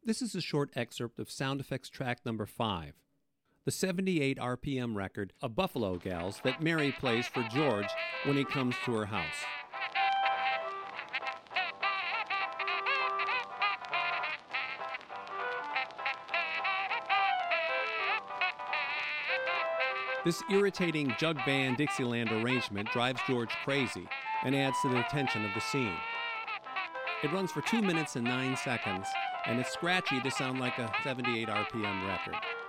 This is a short excerpt of sound effects track number 5, the 78 RPM record of Buffalo Gals that Mary plays for George when he comes to her house. This irritating jug band Dixieland arrangement drives George crazy and adds to the tension of the scene. It runs for 2 minutes and 9 seconds, and it's scratchy to sound like a 78 RPM record.